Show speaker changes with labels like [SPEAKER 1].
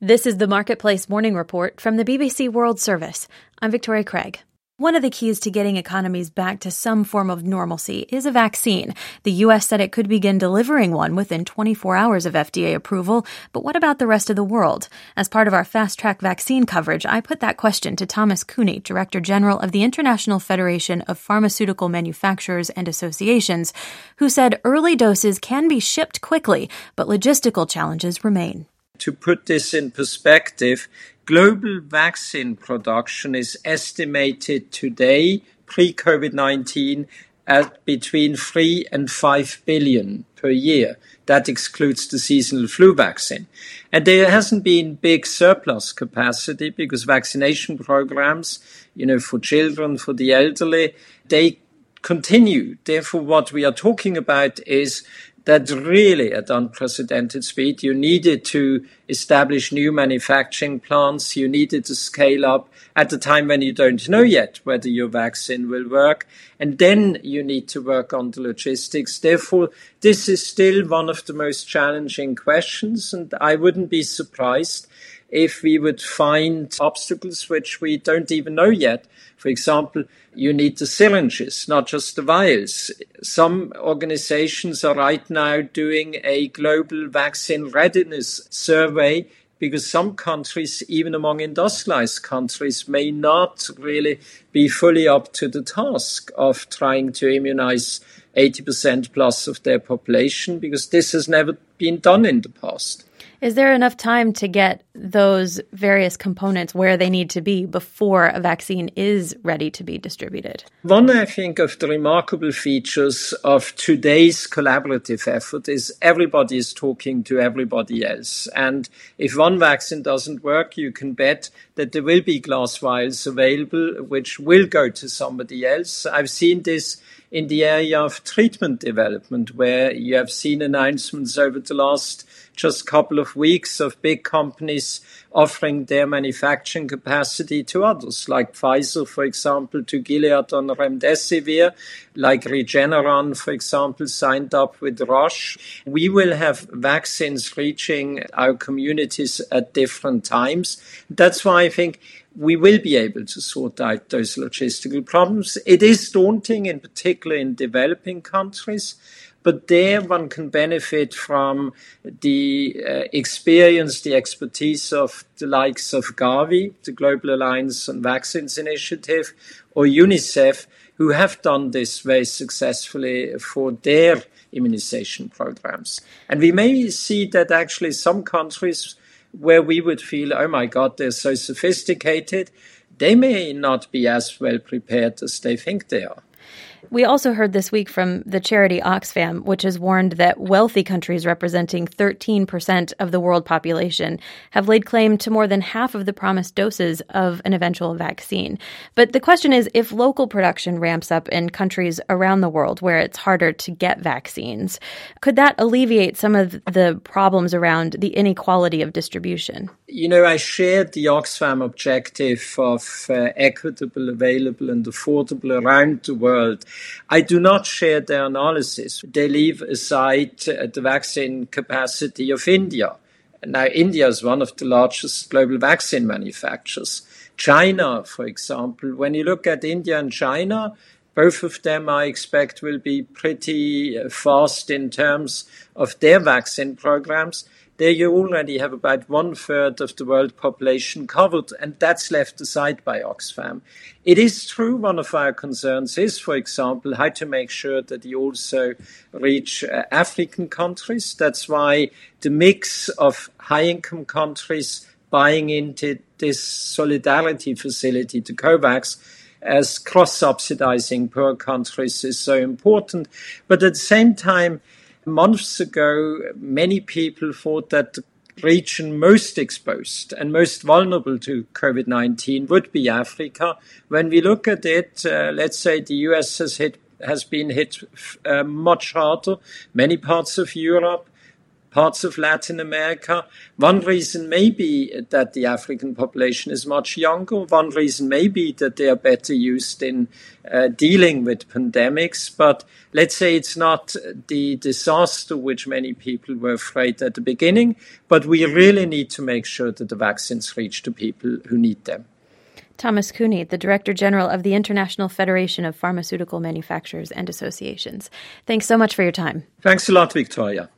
[SPEAKER 1] This is the Marketplace Morning Report from the BBC World Service. I'm Victoria Craig. One of the keys to getting economies back to some form of normalcy is a vaccine. The U.S. said it could begin delivering one within 24 hours of FDA approval. But what about the rest of the world? As part of our fast-track vaccine coverage, I put that question to Thomas Cooney, Director General of the International Federation of Pharmaceutical Manufacturers and Associations, who said early doses can be shipped quickly, but logistical challenges remain.
[SPEAKER 2] To put this in perspective, global vaccine production is estimated today, pre-COVID-19, at between 3 and 5 billion per year. That excludes the seasonal flu vaccine. And there hasn't been big surplus capacity because vaccination programs, for children, for the elderly, they continue. Therefore, what we are talking about is that really at unprecedented speed. You needed to establish new manufacturing plants. You needed to scale up at a time when you don't know yet whether your vaccine will work. And then you need to work on the logistics. Therefore, this is still one of the most challenging questions. And I wouldn't be surprised if we would find obstacles which we don't even know yet. For example, you need the syringes, not just the vials. Some organizations are right now doing a global vaccine readiness survey because some countries, even among industrialized countries, may not really be fully up to the task of trying to immunize 80% plus of their population because this has never been done in the past.
[SPEAKER 1] Is there enough time to get those various components where they need to be before a vaccine is ready to be distributed?
[SPEAKER 2] One, I think, of the remarkable features of today's collaborative effort is everybody is talking to everybody else. And if one vaccine doesn't work, you can bet that there will be glass vials available, which will go to somebody else. I've seen this in the area of treatment development, where you have seen announcements over the last just couple of weeks of big companies offering their manufacturing capacity to others, like Pfizer, for example, to Gilead on Remdesivir, like Regeneron, for example, signed up with Roche. We will have vaccines reaching our communities at different times. That's why I think we will be able to sort out those logistical problems. It is daunting, in particular in developing countries, but there one can benefit from the experience, the expertise of the likes of Gavi, the Global Alliance on Vaccines Initiative, or UNICEF, who have done this very successfully for their immunization programs. And we may see that actually some countries where we would feel, oh my God, they're so sophisticated, they may not be as well prepared as they think they are.
[SPEAKER 1] We also heard this week from the charity Oxfam, which has warned that wealthy countries representing 13% of the world population have laid claim to more than half of the promised doses of an eventual vaccine. But the question is, if local production ramps up in countries around the world where it's harder to get vaccines, could that alleviate some of the problems around the inequality of distribution?
[SPEAKER 2] I shared the Oxfam objective of equitable, available and affordable around the world. I do not share their analysis. They leave aside the vaccine capacity of India. Now, India is one of the largest global vaccine manufacturers. China, for example, when you look at India and China, both of them, I expect, will be pretty fast in terms of their vaccine programs. There you already have about 1/3 of the world population covered, and that's left aside by Oxfam. It is true one of our concerns is, for example, how to make sure that you also reach African countries. That's why the mix of high-income countries buying into this solidarity facility, to COVAX, as cross-subsidizing poor countries is so important. But at the same time, months ago, many people thought that the region most exposed and most vulnerable to COVID-19 would be Africa. When we look at it, let's say the US has been hit much harder, many parts of Europe, parts of Latin America. One reason may be that the African population is much younger. One reason may be that they are better used in dealing with pandemics. But let's say it's not the disaster which many people were afraid at the beginning, but we really need to make sure that the vaccines reach the people who need them.
[SPEAKER 1] Thomas Kuhne, the Director General of the International Federation of Pharmaceutical Manufacturers and Associations. Thanks so much for your time.
[SPEAKER 2] Thanks a lot, Victoria.